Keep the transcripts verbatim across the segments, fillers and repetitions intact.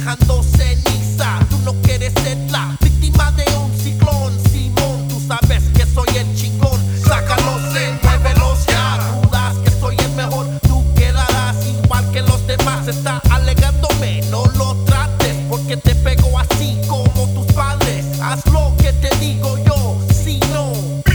dejando ceniza. Tú no quieres ser la víctima de un ciclón, Simón. Tú sabes que soy el chingón. Sácalos y muévelos ya. Dudas que soy el mejor. Tú quedarás igual que los demás. Está alegándome, no lo trates, porque te pego así como tus padres. Haz lo que te digo yo, si no.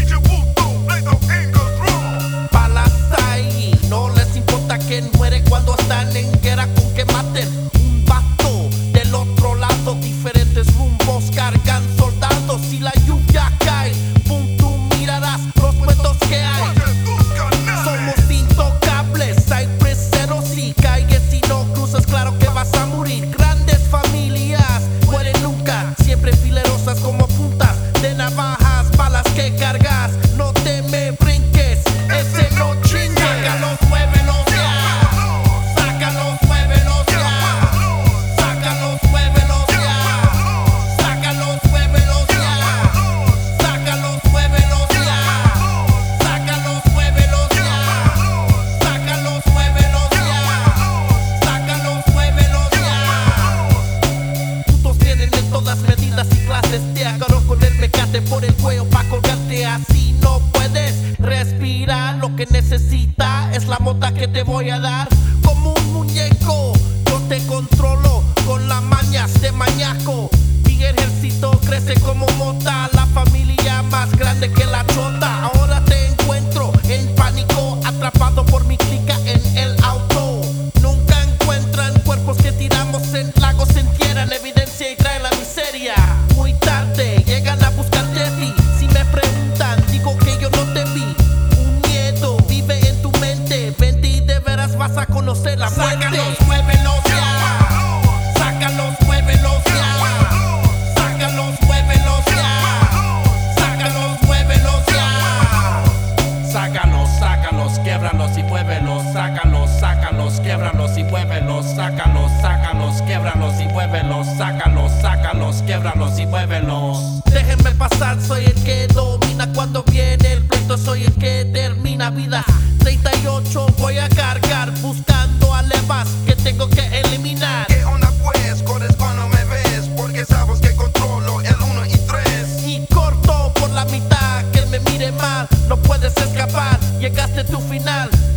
No les importa quién muere cuando están en guerra con que maten un vato del otro lado. Diferentes rumbos cargan soldados. Si la lluvia cae, pum, tú mirarás los muertos que hay. Somos intocables, hay preseros y calles. Si no cruzas, claro que vas a morir. Grandes familias mueren nunca, siempre filerosas como puntas de navajas, balas que cargas. No te me brinques, ese no chinga. Sácalos, muévelos ya. Sácalos, muévelos ya. Sácalos, muévelos ya. Sácalos, muévelos ya. Sácalos, muévelos ya. Sácalos, muévelos ya. Sácalos, muévelos ya. Sácalos, muévelos ya. Putos tienen en todas medidas y clases. Te agarro con el mecate por el cuello pa' colgarte así. No puedes respirar, lo que necesitas es la mota que te voy a dar. Como un muñeco, yo te controlo con las mañas de mañaco. Mi ejército crece como mota, la familia más grande que la chota. Ahora te encuentro en pánico, atrapado por mi clica en el auto. Nunca encuentran cuerpos que tiramos en lagos, se entierran evidencia y traen la miseria. Muy tarde llegan a buscarte a ti. Si me preguntan, digo que yo no te vi. Un miedo vive en tu mente. Vente y de veras vas a conocer la muerte. Sácalos, muévelos ya. Sácalos, muévelos ya. Sácalos, muévelos ya. Sácalos, muévelos ya. Sácalos, sácalos, quiebralos y muévelos. Sácalos, sácalos, quiebralos y muévelos. Sácalos, sácalos, quiebralos y muévelos. Sácalos, sácalos, quiebralos y muévelos. Déjenme pasar, soy el que domina cuando viene el pleito, soy el que termina vidas. treinta y ocho voy a cargar buscando a levas que tengo que eliminar. ¿Qué onda pues? Corres cuando me ves, porque sabes que controlo el uno y tres. Y corto por la mitad, que él me mire mal, no puedes escapar, llegaste a tu final.